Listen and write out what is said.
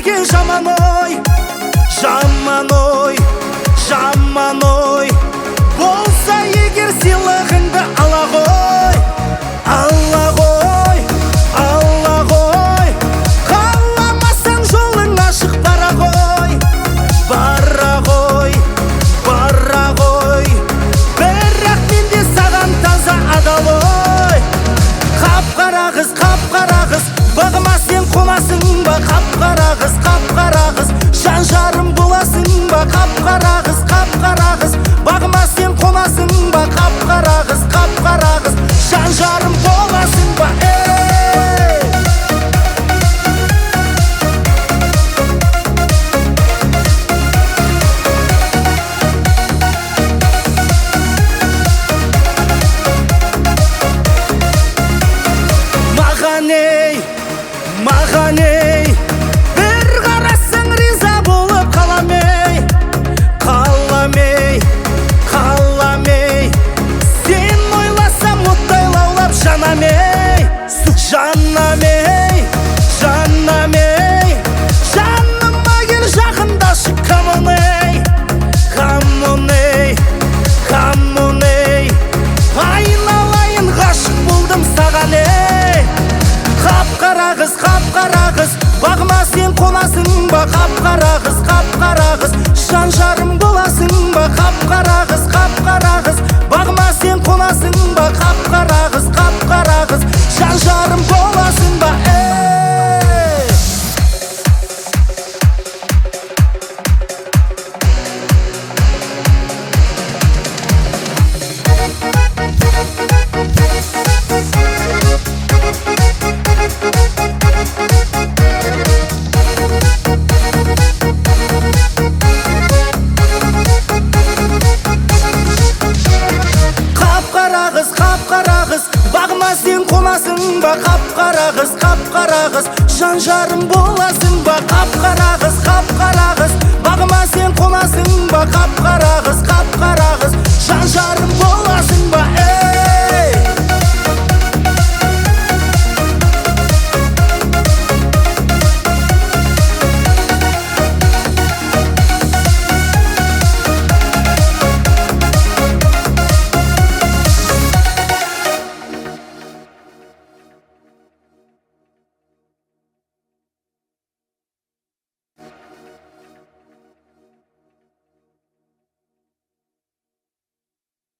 сендерге жаман ой, жаман ой, жаман ой. Болса егер сыйлығыңды ала ғой, ала ғой, ала ғой. Қаламасаң жолың ашық бара ғой, бара ғой, бара ғой. Бірақ мен де саған таза адал ой. Қап-қара қыз, бағыма сен қонасың ба? Қап-қара қыз, жан жарым боласың ба? Қап-қара қыз, бағыма сен қонасың ба? Қап-қара қыз, жан жарым боласың ба? Маған ей, бір қарасаң риза болып қалам ей, қалам ей, қалам ей. Сен ойласам оттай лаулап жанам ей, жанам ей, жанам ей. Жаныма кел жақындашы, come on ей, come on ей, come on ей. Айналайын ғашық болдым саған ей. Қап-қара қыз, бағыма сен қонасың ба? Қап-қара қыз, жан жарым боласың ба? Қап-қара қыз, бағыма сен қонасың ба? Қап-қара қыз, жан жарым боласың ба? Қап-қара қыз, бағыма сен қонасың ба? Қап-қара қыз, жан жарым боласың